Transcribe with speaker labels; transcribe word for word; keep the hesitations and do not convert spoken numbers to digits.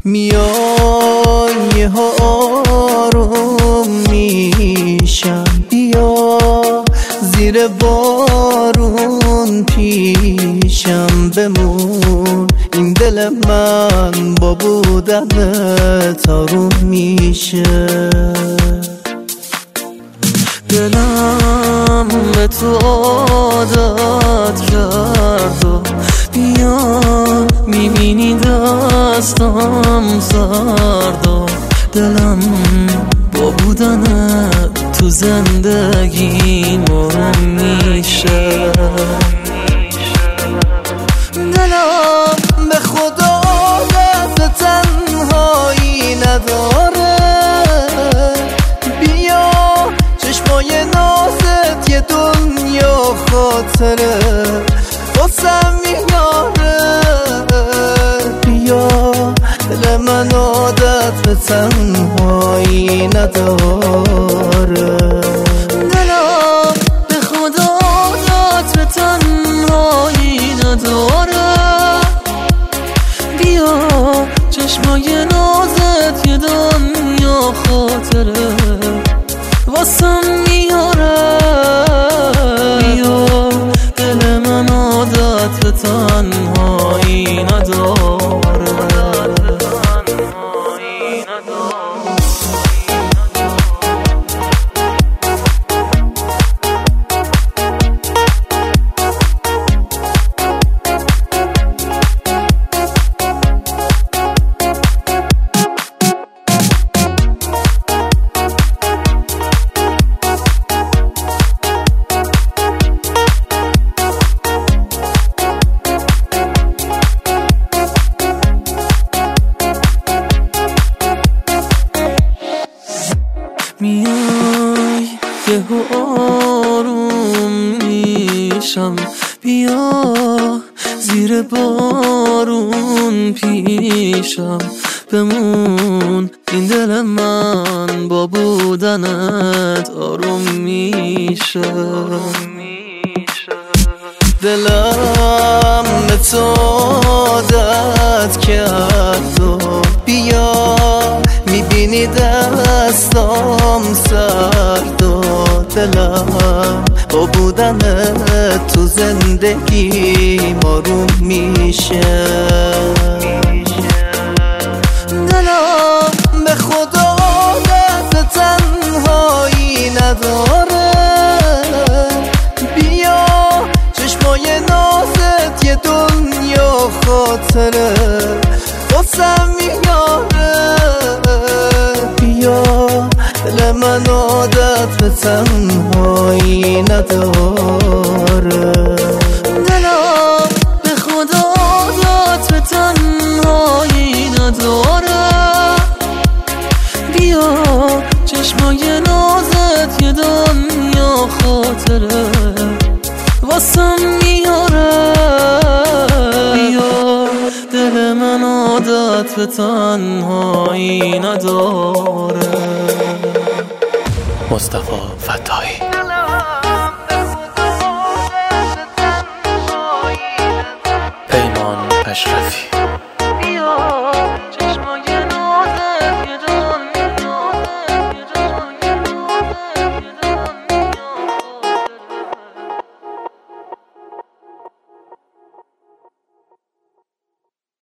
Speaker 1: میای یه آروم میشم، بیا زیر بارون پیشم بمون. این دل من با بودنت آروم میشه. دلم به تو عادت کرد و بیا میبینی دستم سرد و دلم با بودنت تو زندگی مرم میشه. دلم به خدا عادت تنهایی نداره، بیا چشمای نازت یه دنیا خاطره واسم میاره. بیا دل من عادت به تنهایی نداره. دلم به خدا عادت به تنهایی نداره، بیا چشمای نازت یه دنیا خاطره واسم میاره. بیا دل من عادت به تنهایی نداره. میای یه آروم میشم، بیا زیر بارون پیشم بمون. این دل من با بودنت آروم میشه. دلم به تو عادت کرد و بیا میبینی دستام سرد و دلم با بودنت تو زندگی آروم میشه. دلم به خدا عادت تنهایی نداره، بیا چشمای نازت یه دنیا خاطره واسم میاره. بیا دل من عادت به تنهایی نداره. دلم به خدا عادت به تنهایی نداره، بیا چشمای نازت یه دنیا خاطره واسم میاره. بیا دل من عادت به تنهایی نداره.
Speaker 2: مصطفی فتاحی. پیمان اشرفی.